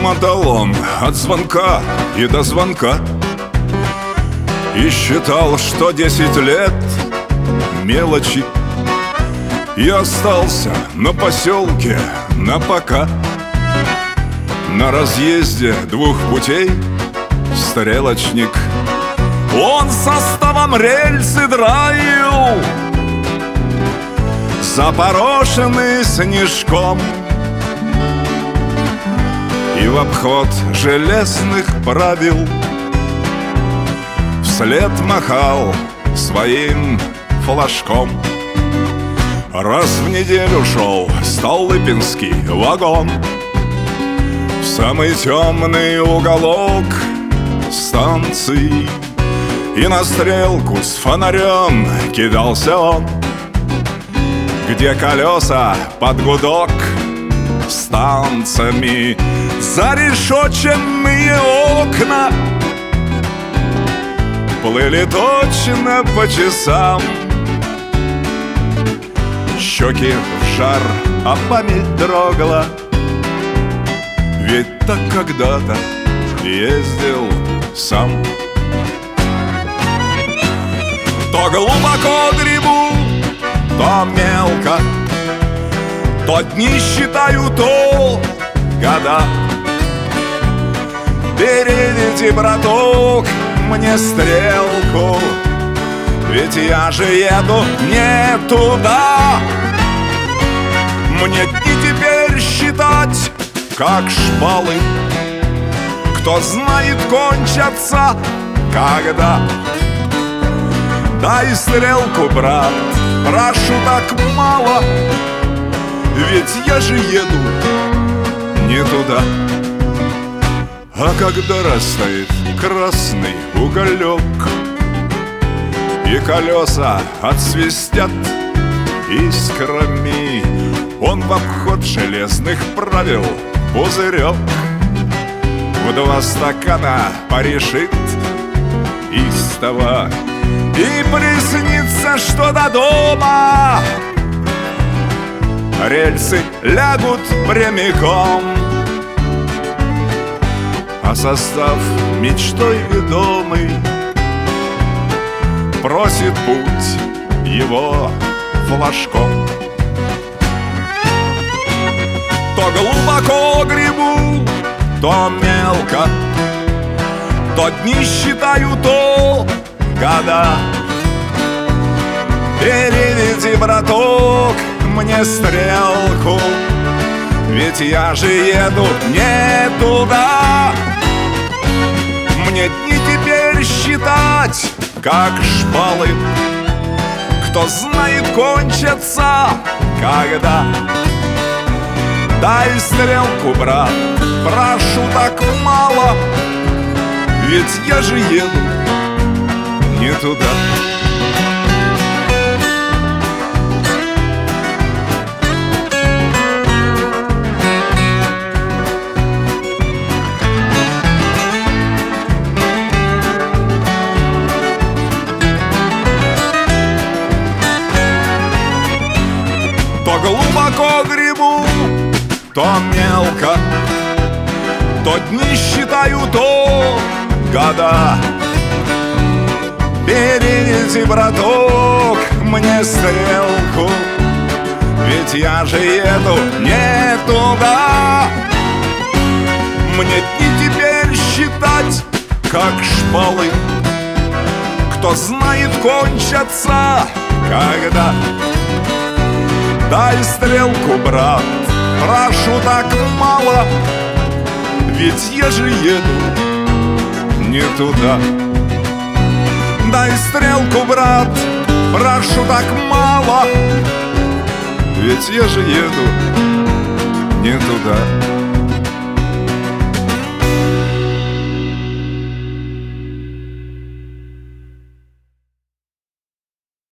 мотал он от звонка и до звонка, и считал, что 10 лет мелочи, и остался на поселке напока, на разъезде двух путей стрелочник. Он составом рельсы драил, запорошенный снежком, и в обход железных правил вслед махал своим флажком. Раз в неделю шел Столыпинский вагон в самый темный уголок станции, и на стрелку с фонарем кидался он, где колеса под гудок станциями, зарешоченные окна плыли точно по часам. Щеки в жар, а память дрогла, ведь так когда-то ездил сам. То глубоко гребу, то мелко, то дни считаю, то года. Переведи, браток, мне стрелку, ведь я же еду не туда. Мне дни теперь считать, как шпалы, кто знает, кончатся когда. Дай стрелку, брат, прошу, так мало, ведь я же еду не туда. А когда растает красный уголек и колеса отсвистят искрами, он в обход железных правил пузырек в 2 стакана порешит истово. И приснится, что до дома рельсы лягут прямиком, а состав мечтой ведомый просит путь его флажком. То глубоко гребу, то мелко, то дни считаю, то года. Переведи, браток, мне стрелку, ведь я же еду не туда. Мне дни теперь считать, как шпалы, кто знает, кончатся когда. Дай стрелку, брат, прошу, так мало, ведь я же еду не туда. То глубоко гребу, то мелко, то дни считаю, то года. Переведи, браток, мне стрелку, ведь я же еду не туда. Мне дни теперь считать, как шпалы, кто знает, кончатся когда. Дай стрелку, брат, прошу, так мало, ведь я же еду не туда. Дай стрелку, брат, прошу, так мало, ведь я же еду не туда.